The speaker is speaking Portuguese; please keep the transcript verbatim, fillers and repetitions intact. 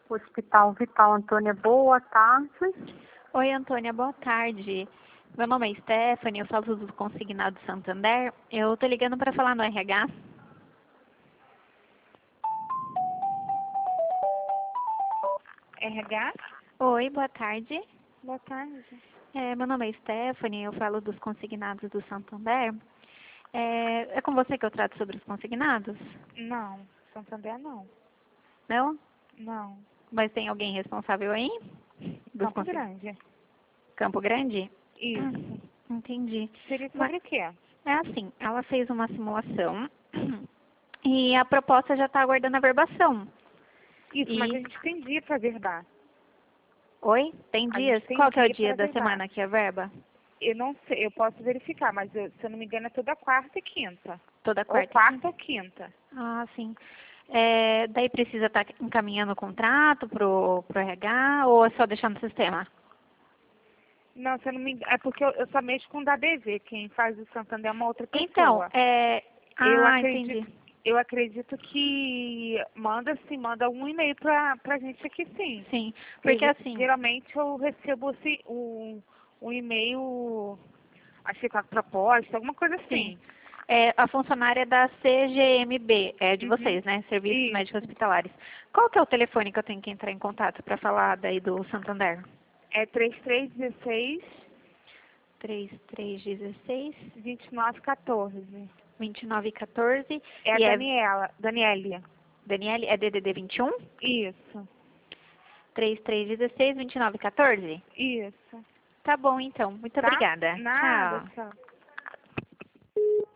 Hospital Vital, Antônia, boa tarde. Oi, Antônia, boa tarde. Meu nome é Stephanie, eu falo do Consignado Santander. Eu tô ligando para falar no R H. R H? Oi, boa tarde. Boa tarde. É, meu nome é Stephanie, eu falo dos consignados do Santander. É, é com você que eu trato sobre os consignados? Não, Santander não. Não? Não. Mas tem alguém responsável aí? Dos Campo consig- Grande. Campo Grande? Isso. Hum, entendi. Seria Mas sobre o quê? é assim, ela fez uma simulação e a proposta já está aguardando a verbação. Isso, E... mas a gente tem dia para verbar. Oi? Tem A dias? gente tem Qual que é o dia dia para da verbar. semana que é verba? Eu não sei, eu posso verificar, mas eu- se eu não me engano é toda quarta e quinta. Toda Ou quarta? quarta ou quinta. Ah, sim. É, daí precisa estar encaminhando o contrato pro, pro R H ou é só deixar no sistema? Não, se eu não me engano, é porque eu, eu só mexo com o da B V. Quem faz o Santander é uma outra Então, pessoa. é... Eu Ah, acredito, entendi. eu acredito que manda sim, manda um e-mail pra, pra gente aqui sim. Sim, Porque porque assim... geralmente eu recebo assim, um, um e-mail, acho que com a proposta, alguma coisa Sim. assim. É, a funcionária da C G M B, é de Uhum. vocês, né? Serviços Isso. Médicos Hospitalares. Qual que é o telefone que eu tenho que entrar em contato para falar daí do Santander? É três três um seis, três três um seis, dois nove um quatro. vinte e nove quatorze É a e é Daniela, Daniele. Daniele, é D D D vinte e um? Isso. três três um seis, vinte e nove quatorze? Isso. Tá bom, então. Muito Tá? obrigada. Nada, Tchau. tchau.